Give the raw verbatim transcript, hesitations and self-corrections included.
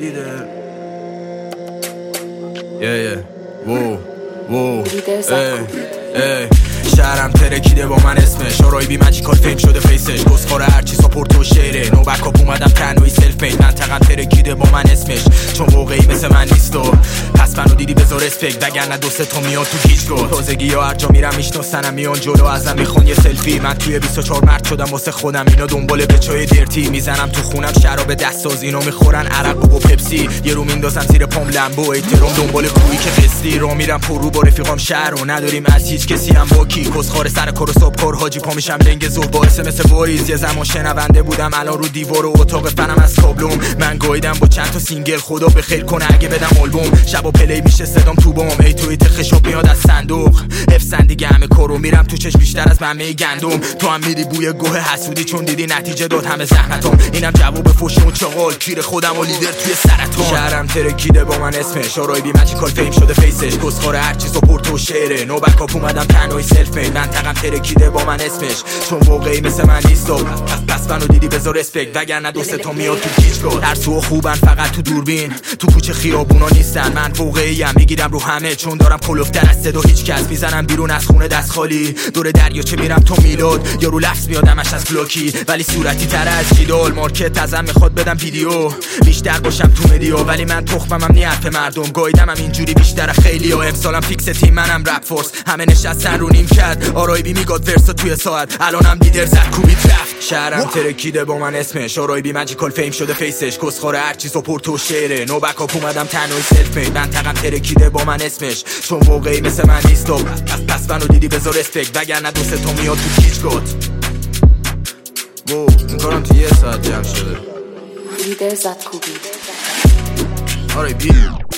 لیدر یه یه وو وو شهرم ترکیده با من اسمش آرای بی مجیکال فیم شده فیسش گسخوره هرچی ساپورت و شعره نو بکاپ اومدم تنهایی سلف مید منطقم ترکیده با من اسمش چون واقعی مثل من نیست و پس منو دیدی بذار اسپک وگرنه دو سه تا میاد تو هیچگاه تازگی یا هر جا میرم میشناسنم میان جلو ازم میخون یه سلفی من توی بیست و چهار مرد شدم واسه خودم اینا دنبال بچای درتی میزنم تو خونم شراب دستساز اینا میخورن عرق و پپسی یه رو میندازم زیر پام لمبو احترام دنبال کویی که قسطی رو میرم پر رو با رفیقام شهر و نداریم از هیچ کسی هم باکی کسخوار سر کار و صبح کار حاجی پا میشم لنگ زور باعث مثل واریز یه زمان شنونده بودم الان رو دیوار و اتاق فنم از کابلوم من گایدم با چند تا سینگل خدا به خیر کنه اگه بدم آلبوم شبا پلی میشه صدام تو بام ای توی خشاب میاد از صندوق افسن دیگه همه کارو میرم تو چش بیشتر از ممه گندم تو هم میری بوی گوه حسودی چون دیدی نتیجه داد همه زحمتام اینم جواب فوشمون چاقال کیر خودم و لیدر توی سرطان شهرم ترکیده با من اسمش آرای بی مجیکال فیم شده فیسش کسخوره هر چی ساپورت و شعره نو بکاپ اومدم تنهایی سلف مید منطقم ترکیده با من اسمش چون واقعی مثل من نیست و پس پس منو دیدی بذار اسپک وگرنه دو سه تا میاد تو هیچگاه هر سو خوبن فقط تو دوربین تو کوچه خیابونا نیستن من واقعی ام میگیرم رو همه چون دارم کلوفتر از صدا هیچ کس میزنم بیرون از خونه دست خالی دور دریاچه میرم تو میلاد یارو لفظ میادمش از بلاکی ولی صورتی تر از جیدال مارکت ازم میخواد بدم ویدیو بیشتر باشم تو مدیا ولی من تخممم نی حرف مردم گایدمم اینجوری بیشتر خیلی و امسالم فیکس تیم منم رپ فورس همه نشستن رو نیم کرد آرای بی میگاد ورسا توی ساعت الانم لیدر زد کوبید رفت شهرم ترکیده با من اسمش آرای بی مجیکال فیم شده فیسش کسخوره هر چی ساپورت و شعره نو بکاپ اومدم تنهایی سلف مید منطقم ترکیده با من اسمش چون واقعی مثل من نیست و پس پس منو دیدی بذار اسپک وگرنه دو سه تا میاد تو هیچگاه وو این کارم تو یه ساعت جمع شده لیدر زد کوبید آرای بی